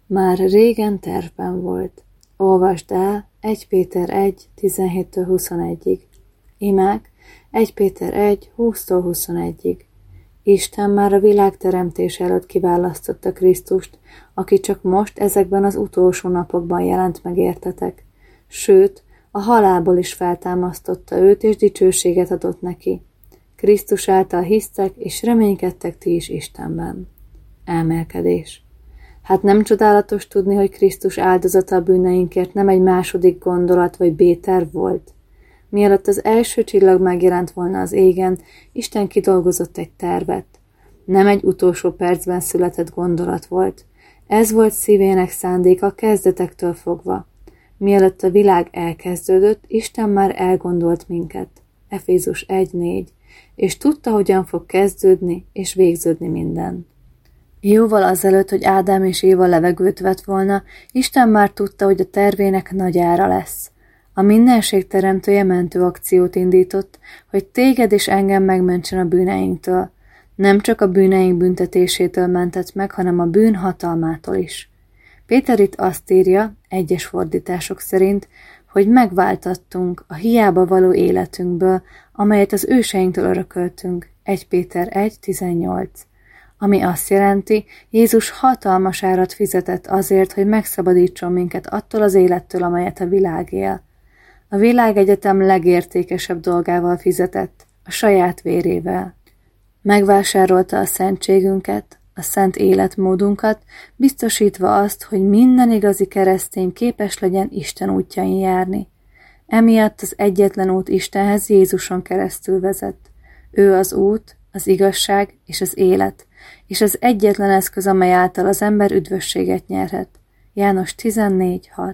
Már régen tervben volt. Olvasd el 1 Péter 1, 17-21-ig. Imák 1 Péter 1, 20-21-ig. Isten már a világ teremtése előtt kiválasztotta Krisztust, aki csak most ezekben az utolsó napokban jelent meg értetek. Sőt, a halálból is feltámasztotta őt, és dicsőséget adott neki. Krisztus által hisztek, és reménykedtek ti is Istenben. Elmélkedés. Hát nem csodálatos tudni, hogy Krisztus áldozata a bűneinkért nem egy második gondolat vagy B-terv volt? Mielőtt az első csillag megjelent volna az égen, Isten kidolgozott egy tervet. Nem egy utolsó percben született gondolat volt. Ez volt szívének szándéka kezdetektől fogva. Mielőtt a világ elkezdődött, Isten már elgondolt minket. Efézus 1:4, és tudta, hogyan fog kezdődni és végződni minden. Jóval azelőtt, hogy Ádám és Éva levegőt vett volna, Isten már tudta, hogy a tervének nagy ára lesz. A mindenség teremtője mentőakciót indított, hogy téged és engem megmentsen a bűneinktől. Nem csak a bűneink büntetésétől mentett meg, hanem a bűn hatalmától is. Péter itt azt írja, egyes fordítások szerint, hogy megváltattunk a hiába való életünkből, amelyet az őseinktől örököltünk. 1 Péter 1:18. Ami azt jelenti, Jézus hatalmas árat fizetett azért, hogy megszabadítson minket attól az élettől, amelyet a világ él. A világegyetem legértékesebb dolgával fizetett, a saját vérével. Megvásárolta a szentségünket, a szent életmódunkat, biztosítva azt, hogy minden igazi keresztény képes legyen Isten útjain járni. Emiatt az egyetlen út Istenhez Jézuson keresztül vezet. Ő az út, az igazság és az élet, és az egyetlen eszköz, amely által az ember üdvösséget nyerhet. János 14:6.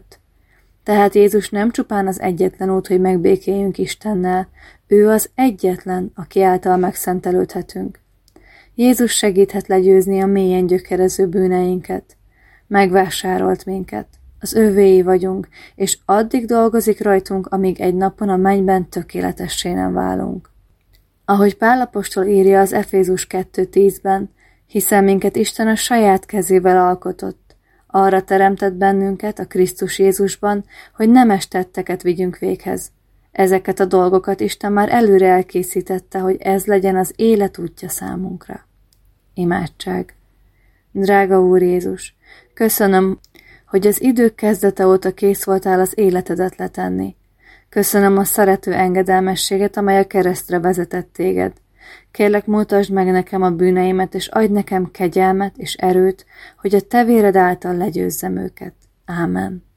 Tehát Jézus nem csupán az egyetlen út, hogy megbékéljünk Istennel, ő az egyetlen, aki által megszentelődhetünk. Jézus segíthet legyőzni a mélyen gyökerező bűneinket. Megvásárolt minket, az övéi vagyunk, és addig dolgozik rajtunk, amíg egy napon a mennyben tökéletessé nem válunk. Ahogy Pál apostol írja az Efézus 2:10-ben, hiszen minket Isten a saját kezével alkotott. Arra teremtett bennünket a Krisztus Jézusban, hogy nemes tetteket vigyünk véghez. Ezeket a dolgokat Isten már előre elkészítette, hogy ez legyen az élet útja számunkra. Imádság. Drága Úr Jézus, köszönöm, hogy az idők kezdete óta kész voltál az életedet letenni. Köszönöm a szerető engedelmességet, amely a keresztre vezetett téged. Kérlek, mutasd meg nekem a bűneimet, és adj nekem kegyelmet és erőt, hogy a te véred által legyőzzem őket. Ámen.